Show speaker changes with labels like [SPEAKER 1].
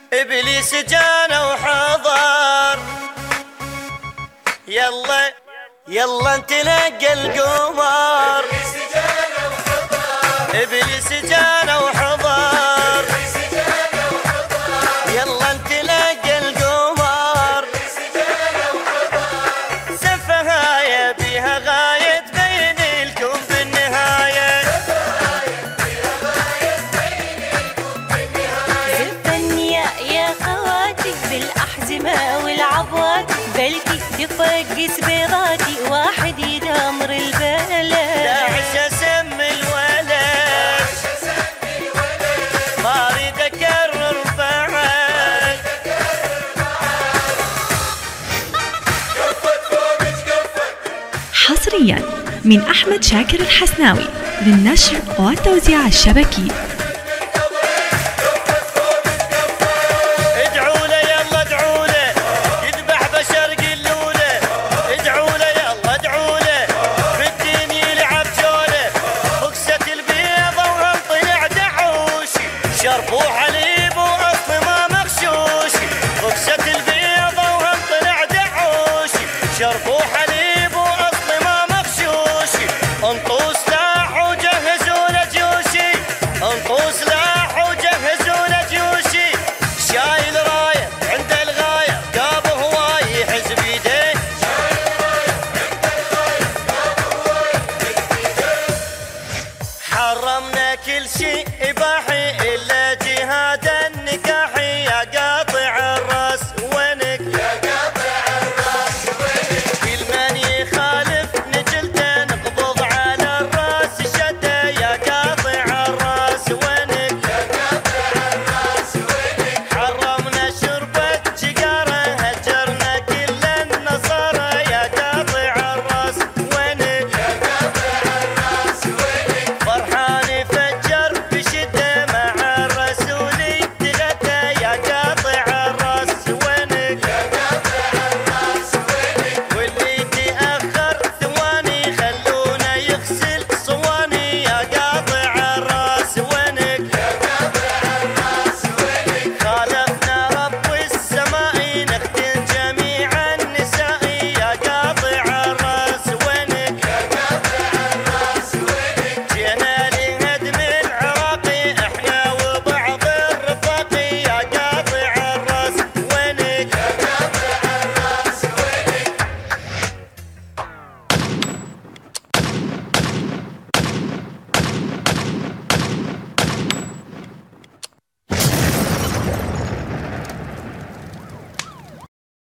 [SPEAKER 1] إبليس جانا وحضر، يلا يلا نتلقى القمر. إبليس جانا وحضر، يلا نتلقى القمر. سفهاية بيها غاية بين الكون بالنهاية.
[SPEAKER 2] زفني يا خواتي بالأحزمة والعبوات، بلكي يطقس بيضاتي واحد يدمر البلد.
[SPEAKER 1] داعش اسم الولد، ما اريد اكرر بعد.
[SPEAKER 3] حصريا من أحمد شاكر الحسناوي للنشر والتوزيع الشبكي.